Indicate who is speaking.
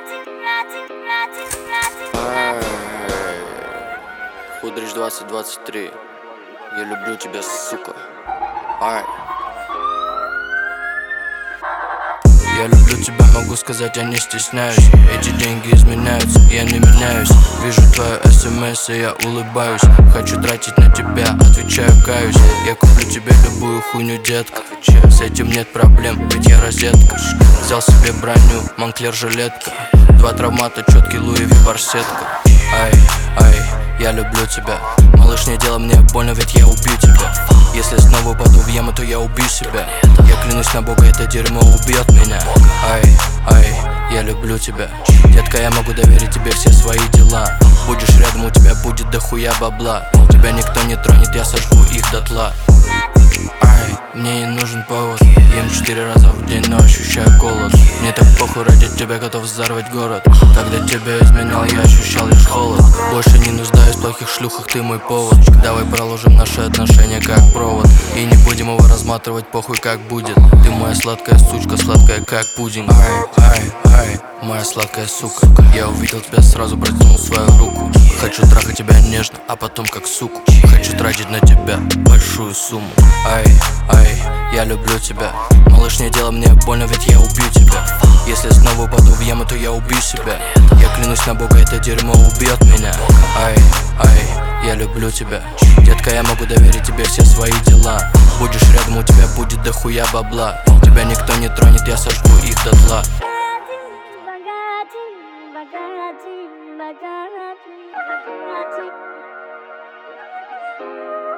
Speaker 1: Худрич 2023. Я люблю тебя, сука. Ай. Я люблю тебя, могу сказать, я не стесняюсь. Эти деньги изменяются, я не меняюсь. Вижу твое смс, и я улыбаюсь. Хочу тратить на тебя, отвечаю, каюсь. Я куплю тебе любую хуйню, детка. С этим нет проблем, ведь я розетка. Взял себе броню, Монклер жилетка. 2 травмата, четкий Луи Ви барсетка. Ай, ай, я люблю тебя. Малыш, не делай мне больно, ведь я убью тебя. Если снова упаду в яму, то я убью себя. Я клянусь на Бога, это дерьмо убьет меня. Ай, ай, я люблю тебя. Детка, я могу доверить тебе все свои дела. Будешь рядом, у тебя будет дохуя бабла. Тебя никто не тронет, я сожгу их дотла. Ай, мне не нужен повод. Ем 4 раза в день, но ощущаю голод. Мне так похуй, ради тебя готов взорвать город. Когда тебя изменял, я ощущал лишь холод. Больше не нуждаюсь в плохих шлюхах, ты мой повод. Давай проложим наши отношения как провод. И не будем его разматывать, похуй как будет. Ты моя сладкая сучка, сладкая как пудинг. Ай, ай, ай, моя сладкая сука. Я увидел тебя, сразу протянул свою руку. Хочу трахать тебя нежно, а потом как суку. Хочу тратить на тебя большую сумму. Ай, ай, я люблю тебя. Малыш, не делай мне больно, ведь я убью тебя. Если снова упаду в яму, то я убью себя. Я клянусь на Бога, это дерьмо убьет меня. Ай, ай, я люблю тебя. Детка, я могу доверить тебе все свои дела. Будешь рядом, у тебя будет дохуя бабла. Тебя никто не тронет, я сожгу их дотла.
Speaker 2: Bagati.